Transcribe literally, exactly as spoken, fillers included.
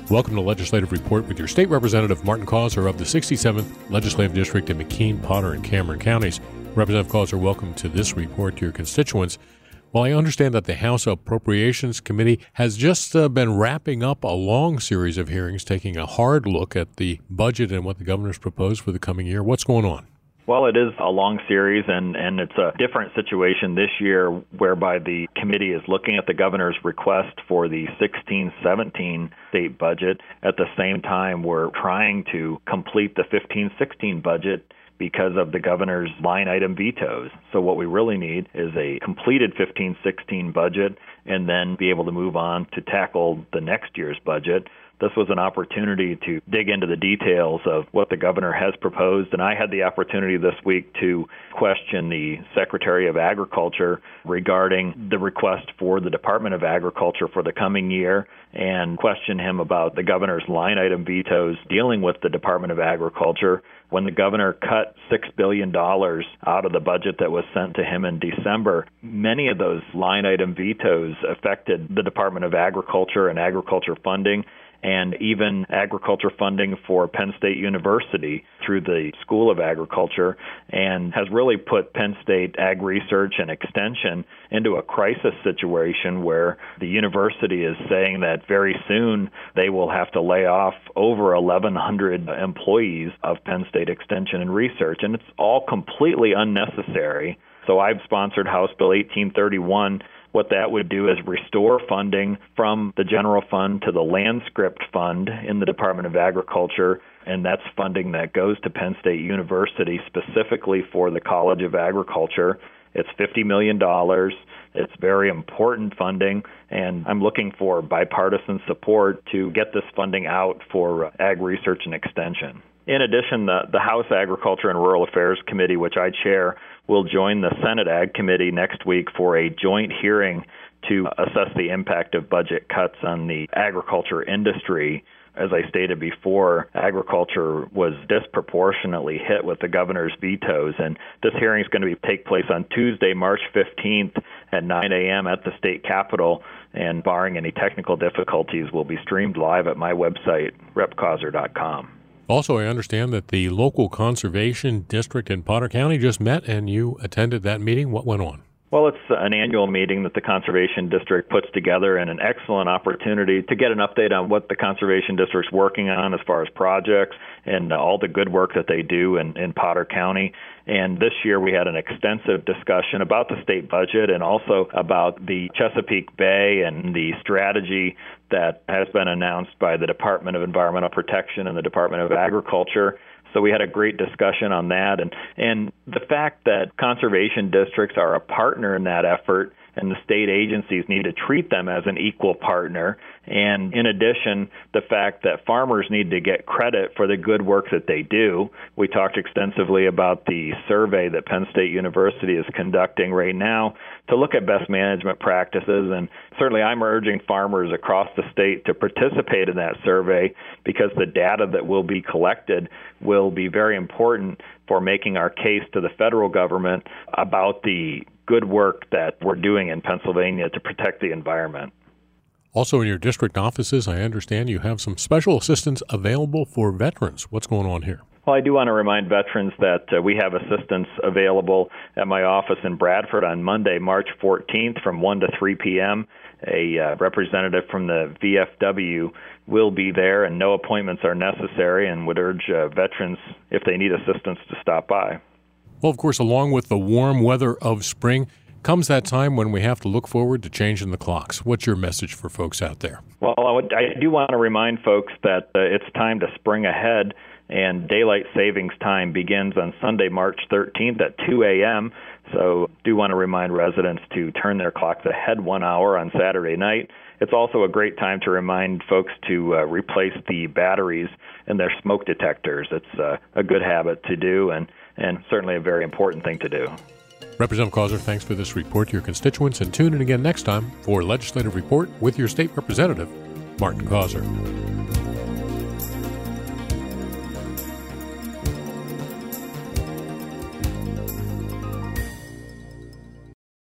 Welcome to Legislative Report with your State Representative Martin Causer of the sixty-seventh Legislative District in McKean, Potter, and Cameron counties. Representative Causer, welcome to this report to your constituents. Well, I understand that the House Appropriations Committee has just uh, been wrapping up a long series of hearings, taking a hard look at the budget and what the governor's proposed for the coming year. What's going on? Well, it is a long series, and, and it's a different situation this year whereby the committee is looking at the governor's request for the sixteen seventeen state budget. At the same time, we're trying to complete the fifteen sixteen budget because of the governor's line item vetoes. So what we really need is a completed fifteen sixteen budget and then be able to move on to tackle the next year's budget. This was an opportunity to dig into the details of what the governor has proposed, and I had the opportunity this week to question the Secretary of Agriculture regarding the request for the Department of Agriculture for the coming year and question him about the governor's line item vetoes dealing with the Department of Agriculture. When the governor cut six billion dollars out of the budget that was sent to him in December, many of those line item vetoes affected the Department of Agriculture and agriculture funding, and even agriculture funding for Penn State University through the School of Agriculture, and has really put Penn State Ag Research and Extension into a crisis situation where the university is saying that very soon they will have to lay off over eleven hundred employees of Penn State Extension and Research, and it's all completely unnecessary. So I've sponsored House Bill eighteen thirty-one. What that would do is restore funding from the general fund to the land script fund in the Department of Agriculture, and that's funding that goes to Penn State University specifically for the College of Agriculture. It's fifty million dollars. It's very important funding, and I'm looking for bipartisan support to get this funding out for Ag Research and Extension. In addition, the, the House Agriculture and Rural Affairs Committee, which I chair, will join the Senate Ag Committee next week for a joint hearing to assess the impact of budget cuts on the agriculture industry. As I stated before, agriculture was disproportionately hit with the governor's vetoes, and this hearing is going to be, take place on Tuesday, March fifteenth at nine a.m. at the state capitol, and barring any technical difficulties, will be streamed live at my website, rep causer dot com. Also, I understand that the local conservation district in Potter County just met, and you attended that meeting. What went on? Well, it's an annual meeting that the Conservation District puts together, and an excellent opportunity to get an update on what the Conservation District's working on as far as projects and all the good work that they do in, in Potter County. And this year we had an extensive discussion about the state budget and also about the Chesapeake Bay and the strategy that has been announced by the Department of Environmental Protection and the Department of Agriculture. So we had a great discussion on that. And, and the fact that conservation districts are a partner in that effort, and the state agencies need to treat them as an equal partner. And in addition, the fact that farmers need to get credit for the good work that they do. We talked extensively about the survey that Penn State University is conducting right now to look at best management practices. And certainly I'm urging farmers across the state to participate in that survey, because the data that will be collected will be very important for making our case to the federal government about the good work that we're doing in Pennsylvania to protect the environment. Also, in your district offices, I understand you have some special assistance available for veterans. What's going on here? Well, I do want to remind veterans that uh, we have assistance available at my office in Bradford on Monday, March fourteenth from one to three p.m. A uh, representative from the V F W will be there, and no appointments are necessary, and would urge uh, veterans, if they need assistance, to stop by. Well, of course, along with the warm weather of spring comes that time when we have to look forward to changing the clocks. What's your message for folks out there? Well, I, would, I do want to remind folks that uh, it's time to spring ahead, and daylight savings time begins on Sunday, March thirteenth at two a.m., so do want to remind residents to turn their clocks ahead one hour on Saturday night. It's also a great time to remind folks to uh, replace the batteries in their smoke detectors. It's uh, a good habit to do, and, and certainly a very important thing to do. Representative Causer, thanks for this report to your constituents, and tune in again next time for Legislative Report with your state representative, Martin Causer.